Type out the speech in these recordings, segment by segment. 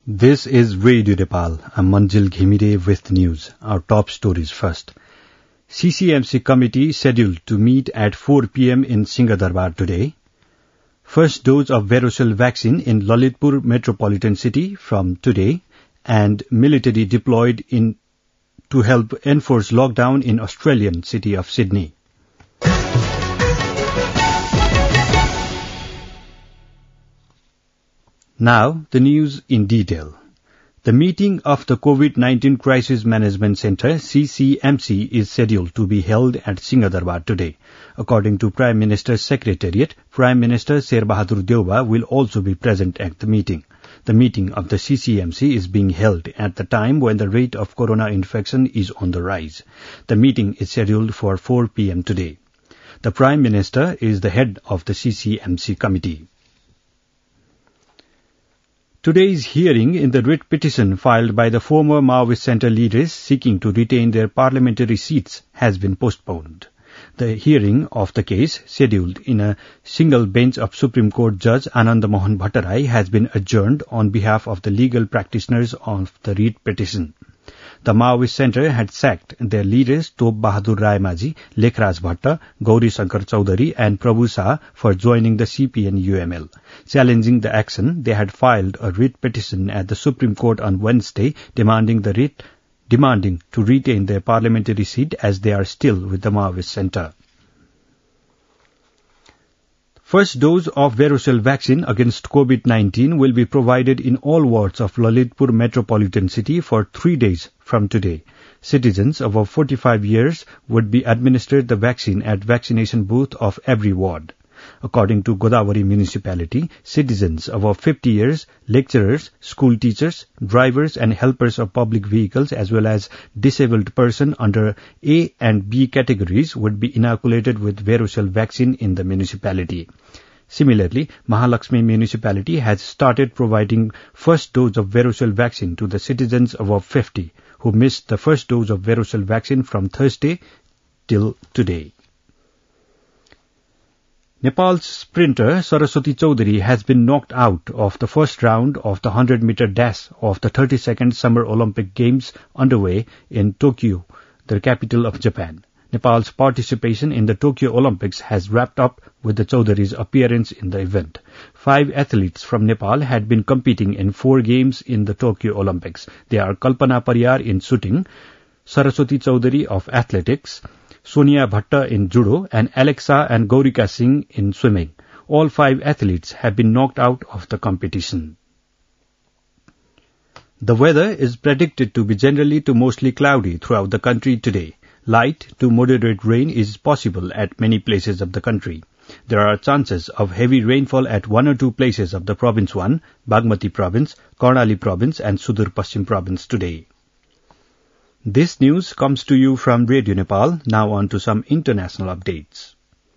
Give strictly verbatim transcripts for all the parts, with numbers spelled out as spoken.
This is Radio Nepal. I'm Manjil Ghimire with the news. Our top stories first. C C M C committee scheduled to meet at four p.m. in Singhadarbar today. First dose of Verocell vaccine in Lalitpur metropolitan city from today, and military deployed in to help enforce lockdown in Australian city of Sydney. Now, the news in detail. The meeting of the COVID nineteen Crisis Management Centre, C C M C, is scheduled to be held at Singhadarbar today. According to Prime Minister's Secretariat, Prime Minister Sherbahadur Deuba will also be present at the meeting. The meeting of the C C M C is being held at the time when the rate of corona infection is on the rise. The meeting is scheduled for four p.m. today. The Prime Minister is the head of the C C M C committee. Today's hearing in the writ petition filed by the former Maoist Centre leaders seeking to retain their parliamentary seats has been postponed. The hearing of the case, scheduled in a single bench of Supreme Court Judge Ananda Mohan Bhattarai, has been adjourned on behalf of the legal practitioners of the writ petition. The Maoist Centre had sacked their leaders Top Bahadur Rai Maji, Lekhraj Bhatta, Gauri Shankar Chaudhary and Prabhu Shah for joining the C P N U M L. Challenging the action, they had filed a writ petition at the Supreme Court on Wednesday demanding the writ, demanding to retain their parliamentary seat as they are still with the Maoist Centre. First dose of Verocell vaccine against COVID nineteen will be provided in all wards of Lalitpur metropolitan city for three days from today. Citizens above forty-five years would be administered the vaccine at vaccination booth of every ward. According to Godavari municipality, citizens above fifty years, lecturers, school teachers, drivers and helpers of public vehicles as well as disabled person under A and B categories would be inoculated with Verocell vaccine in the municipality. Similarly, Mahalakshmi municipality has started providing first dose of Verocell vaccine to the citizens above fifty who missed the first dose of Verocell vaccine from Thursday till today. Nepal's sprinter Saraswati Chaudhary has been knocked out of the first round of the one hundred meter dash of the thirty-second Summer Olympic Games underway in Tokyo, the capital of Japan. Nepal's participation in the Tokyo Olympics has wrapped up with the Chaudhary's appearance in the event. Five athletes from Nepal had been competing in four games in the Tokyo Olympics. They are Kalpana Pariyar in shooting, Saraswati Chaudhary of athletics, Sonia Bhatta in judo, and Alexa and Gaurika Singh in swimming. All five athletes have been knocked out of the competition. The weather is predicted to be generally to mostly cloudy throughout the country today. Light to moderate rain is possible at many places of the country. There are chances of heavy rainfall at one or two places of the Province one, Bagmati Province, Karnali Province and Sudur Paschim Province today. This news comes to you from Radio Nepal. Now on to some international updates.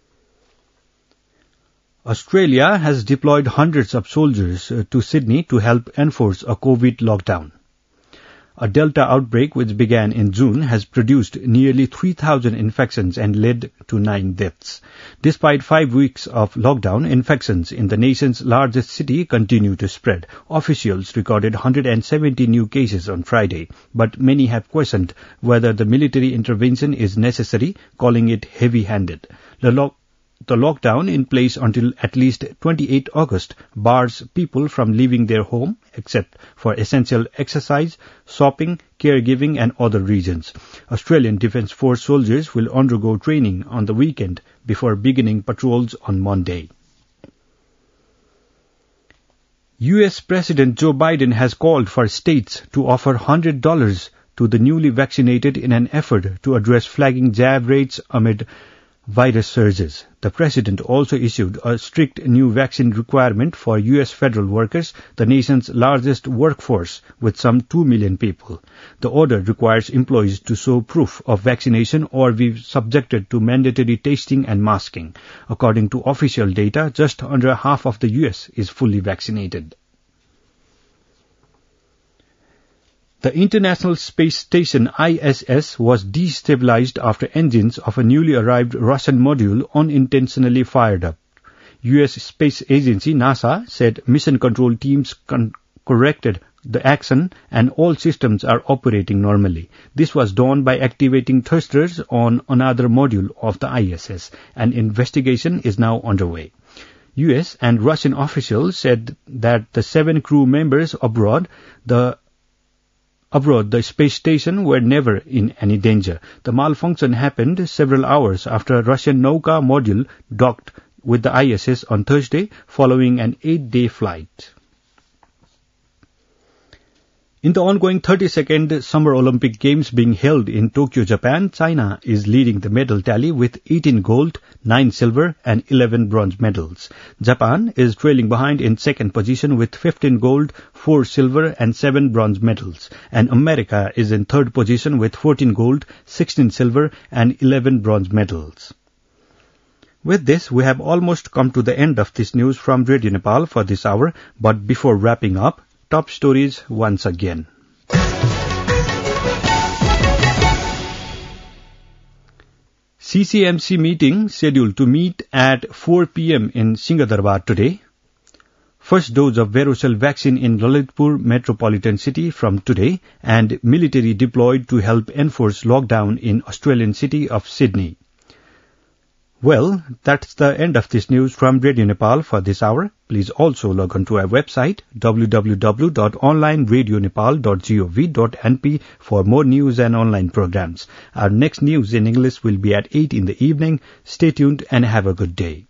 Australia has deployed hundreds of soldiers to Sydney to help enforce a COVID lockdown. A Delta outbreak which began in June has produced nearly three thousand infections and led to nine deaths. Despite five weeks of lockdown, infections in the nation's largest city continue to spread. Officials recorded one hundred seventy new cases on Friday, but many have questioned whether the military intervention is necessary, calling it heavy-handed. The lock The lockdown in place until at least the twenty-eighth of August bars people from leaving their home except for essential exercise, shopping, caregiving and other reasons. Australian Defence Force soldiers will undergo training on the weekend before beginning patrols on Monday. U S President Joe Biden has called for states to offer one hundred dollars to the newly vaccinated in an effort to address flagging jab rates amid virus surges. The president also issued a strict new vaccine requirement for U S federal workers, the nation's largest workforce with some two million people. The order requires employees to show proof of vaccination or be subjected to mandatory testing and masking. According to official data, just under half of the U S is fully vaccinated. The International Space Station I S S was destabilized after engines of a newly arrived Russian module unintentionally fired up. U S Space Agency NASA said mission control teams con- corrected the action and all systems are operating normally. This was done by activating thrusters on another module of the I S S. An investigation is now underway. U S and Russian officials said that the seven crew members abroad the Abroad, the space station were never in any danger. The malfunction happened several hours after a Russian Nauka module docked with the I S S on Thursday following an eight-day flight. In the ongoing thirty-second Summer Olympic Games being held in Tokyo, Japan, China is leading the medal tally with eighteen gold, nine silver and eleven bronze medals. Japan is trailing behind in second position with fifteen gold, four silver and seven bronze medals. And America is in third position with fourteen gold, sixteen silver and eleven bronze medals. With this, we have almost come to the end of this news from Radio Nepal for this hour. But before wrapping up, top stories once again. C C M C meeting scheduled to meet at four p.m. in Singhdarbar today. First dose of Verocell vaccine in Lalitpur metropolitan city from today, and military deployed to help enforce lockdown in Australian city of Sydney. Well, that's the end of this news from Radio Nepal for this hour. Please also log on to our website w w w dot online radio nepal dot gov dot n p for more news and online programs. Our next news in English will be at eight in the evening. Stay tuned and have a good day.